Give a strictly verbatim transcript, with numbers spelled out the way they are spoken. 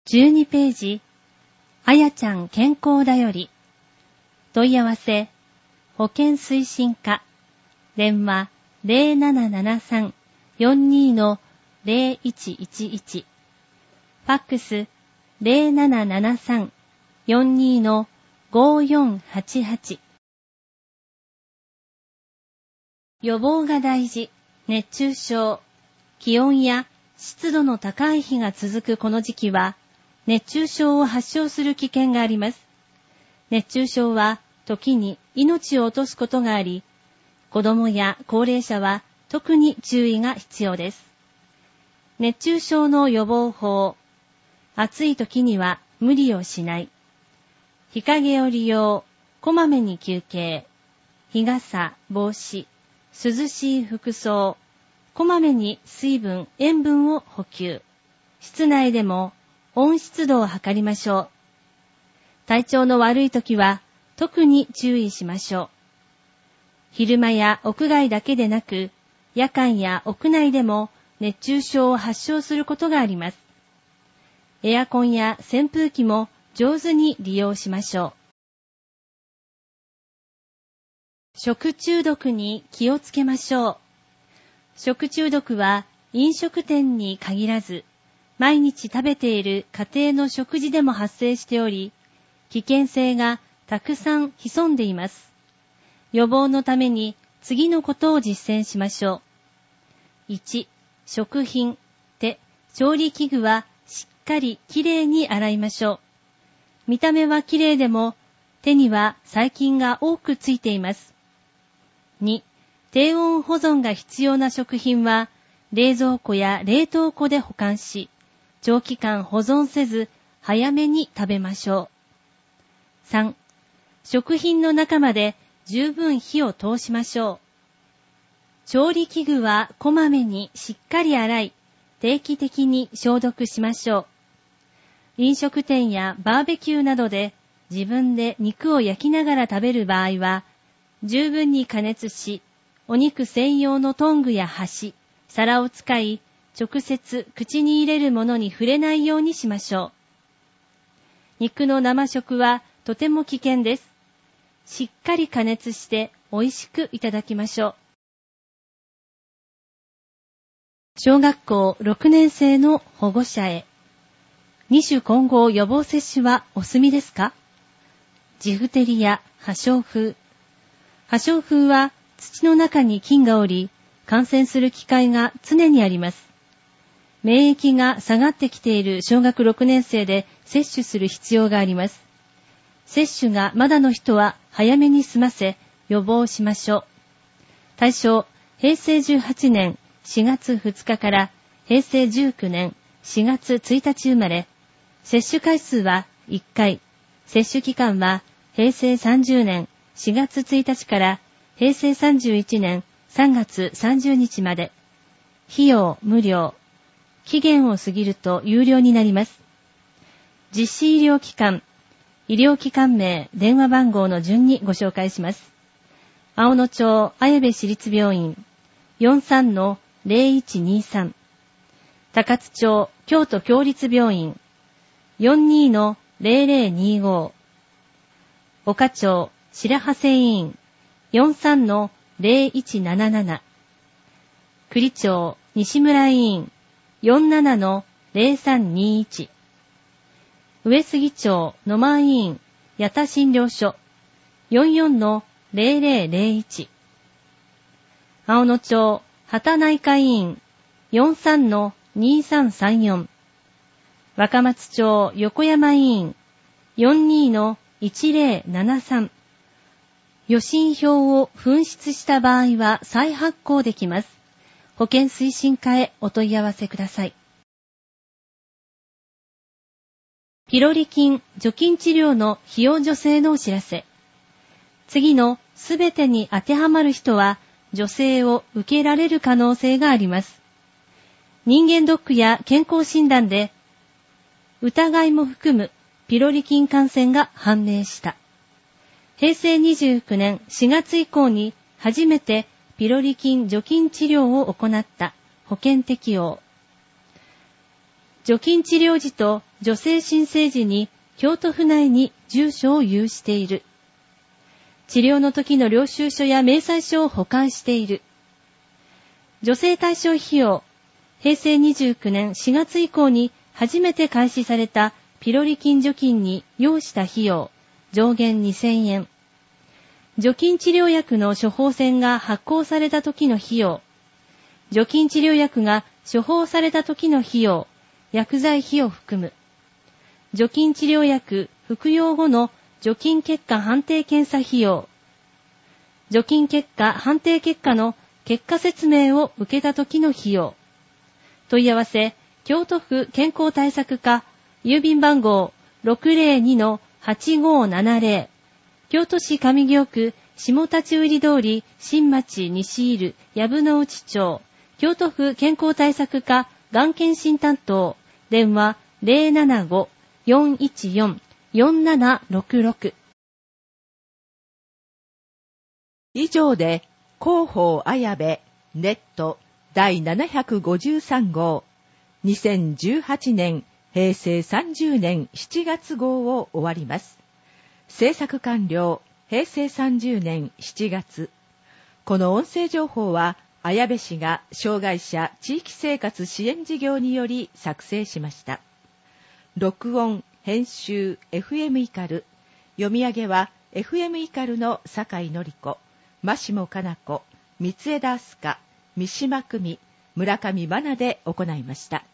じゅうにページ、あやちゃん健康だより。問い合わせ、保健推進課、電話 ゼロななななさん よんに ゼロいちいちいち、ファックス ゼロななななさん よんに ごよんはちはち。予防が大事、熱中症。気温や湿度の高い日が続くこの時期は、熱中症を発症する危険があります。熱中症は時に命を落とすことがあり、子供や高齢者は特に注意が必要です。熱中症の予防法。暑い時には無理をしない。日陰を利用、こまめに休憩。日傘、帽子、涼しい服装。こまめに水分、塩分を補給。室内でも温湿度を測りましょう。体調の悪い時は特に注意しましょう。昼間や屋外だけでなく、夜間や屋内でも熱中症を発症することがあります。エアコンや扇風機も上手に利用しましょう。食中毒に気をつけましょう。食中毒は飲食店に限らず、毎日食べている家庭の食事でも発生しており、危険性がたくさん潜んでいます。予防のために次のことを実践しましょう。いち、食品、手、調理器具はしっかりきれいに洗いましょう。見た目はきれいでも、手には細菌が多くついています。に、低温保存が必要な食品は、冷蔵庫や冷凍庫で保管し、長期間保存せず、早めに食べましょう。さん、食品の中まで十分火を通しましょう。調理器具はこまめにしっかり洗い、定期的に消毒しましょう。飲食店やバーベキューなどで自分で肉を焼きながら食べる場合は、十分に加熱し、お肉専用のトングや箸、皿を使い、直接口に入れるものに触れないようにしましょう。肉の生食はとても危険です。しっかり加熱して美味しくいただきましょう。小学校ろくねん生の保護者へ。二種混合予防接種はお済みですか？ジフテリア、破傷風。破傷風は土の中に菌がおり、感染する機会が常にあります。免疫が下がってきている小学ろくねん生で接種する必要があります。接種がまだの人は早めに済ませ、予防しましょう。対象、へいせいじゅうはちねんしがつふつかからへいせいじゅうきゅうねんしがつついたち生まれ、接種回数はいっかい、接種期間はへいせいさんじゅうねんしがつついたちからへいせいさんじゅういちねんさんがつさんじゅうにちまで。費用無料。期限を過ぎると有料になります。実施医療機関、医療機関名、電話番号の順にご紹介します。青野町綾部市立病院 よんじゅうさんのゼロいちにさん、高津町京都協立病院 よんじゅうにのゼロゼロにご、岡町白羽繊医院 よんじゅうさんのゼロいちなななな、栗町西村医院 よんじゅうななのゼロさんにいち、上杉町野間医院八田診療所 よんじゅうよんのゼロゼロゼロいち、青野町畑内科医院 よんじゅうさんのにさんさんよん、若松町横山医院 よんじゅうにのいちゼロななさん、予診票を紛失した場合は再発行できます。保健推進課へお問い合わせください。ピロリ菌除菌治療の費用助成のお知らせ。次のすべてに当てはまる人は助成を受けられる可能性があります。人間ドックや健康診断で疑いも含むピロリ菌感染が判明した。へいせいにじゅうきゅうねんしがつ以降に初めてピロリ菌除菌治療を行った保険適用。除菌治療時と女性新生児に京都府内に住所を有している。治療の時の領収書や明細書を保管している。女性対象費用、へいせいにじゅうきゅうねんしがつ以降に初めて開始されたピロリ菌除菌に要した費用、上限にせんえん。除菌治療薬の処方箋が発行された時の費用、除菌治療薬が処方された時の費用、薬剤費を含む。除菌治療薬服用後の除菌結果判定検査費用、除菌結果判定結果の結果説明を受けた時の費用。問い合わせ、京都府健康対策課、郵便番号 ろくぜろにのはちごーななぜろ、京都市上京区下立売通り新町西入藪の内町、京都府健康対策課がん検診担当、電話 ゼロななごーよんいちよんよんななろくろく。 以上で広報綾部ネットだいななひゃくごじゅうさん号にせんじゅうはちねんへいせいさんじゅうねんしちがつ号を終わります。制作完了へいせいさんじゅうねんしちがつ。この音声情報は綾部市が障害者地域生活支援事業により作成しました。録音編集 エフエム イカル、読み上げは エフエム イカルの酒井紀子、真下かな子、三枝明日香、三島久美、村上真奈で行いました。